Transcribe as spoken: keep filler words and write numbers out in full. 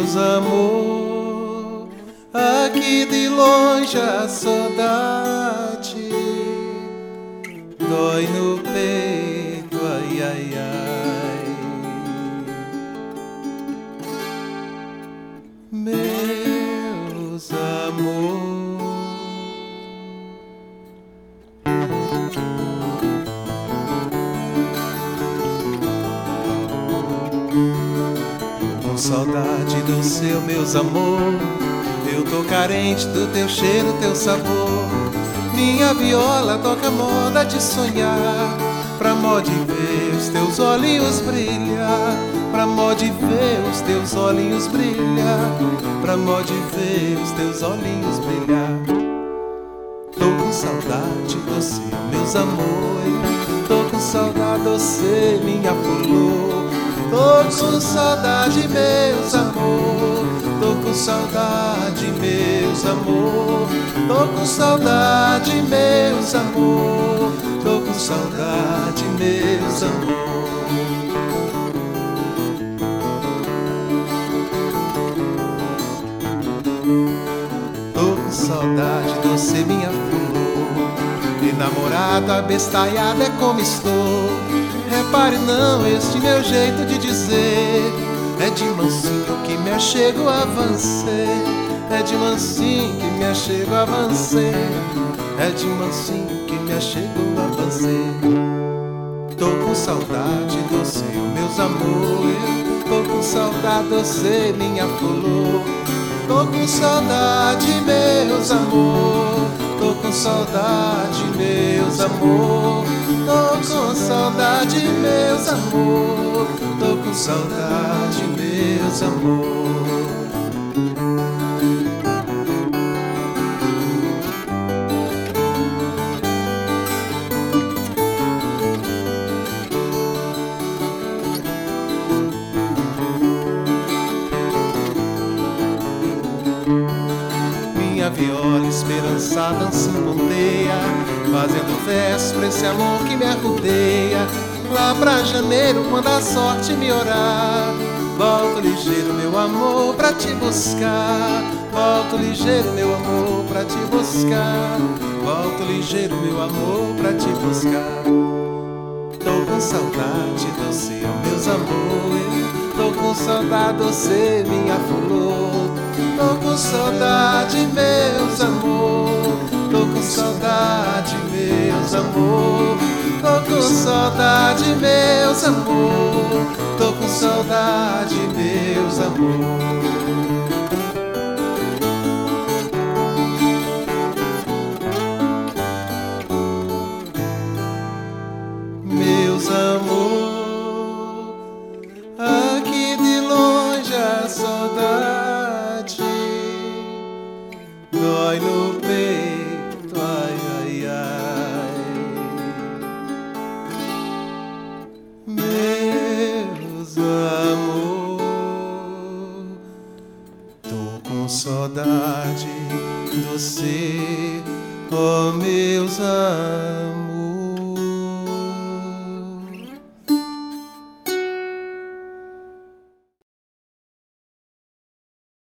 Meus amor, aqui de longe a saudade dói no peito, ai, ai, ai. Meus amor, com saudade do seu, meus amor, eu tô carente do teu cheiro, teu sabor. Minha viola toca moda de sonhar, pra mó de ver os teus olhinhos brilhar, pra mó de ver os teus olhinhos brilhar, pra mó de ver os teus olhinhos brilhar. Tô com saudade do seu, meus amores, tô com saudade do você, minha flor. Tô com saudade, meus amor, tô com saudade, meus amor, tô com saudade, meus amor, tô com saudade, meus amor. Tô com saudade de você, minha flor, e namorada bestalhada é como estou. Repare não este meu jeito de dizer, é de mansinho que me achego, avancei. É de mansinho que me achego, avancei. É de mansinho que me achego, avancei. Tô com saudade do seu, meus amores, tô com saudade do você, minha flor. Tô com saudade, meus amor, tô com saudade, meus amor, tô com saudade, meus amor, tô com saudade, meus amor. Minha viola esperançada se ponteia, fazendo verso pra esse amor que me arrudeia. Lá pra janeiro, quando a sorte me orar, volto ligeiro, meu amor, pra te buscar. Volto ligeiro, meu amor, pra te buscar. Volto ligeiro, meu amor, pra te buscar. Tô com saudade do seu, meus amores, tô com saudade do você, minha flor. Tô com saudade, meus amor, tô com saudade, meus amor, tô com saudade, meus amor, tô com saudade, meus amor. Meus amor, aqui de longe a saudade dói no peito, ai, ai, ai. Meus amor, tô com saudade de você, oh meus amor.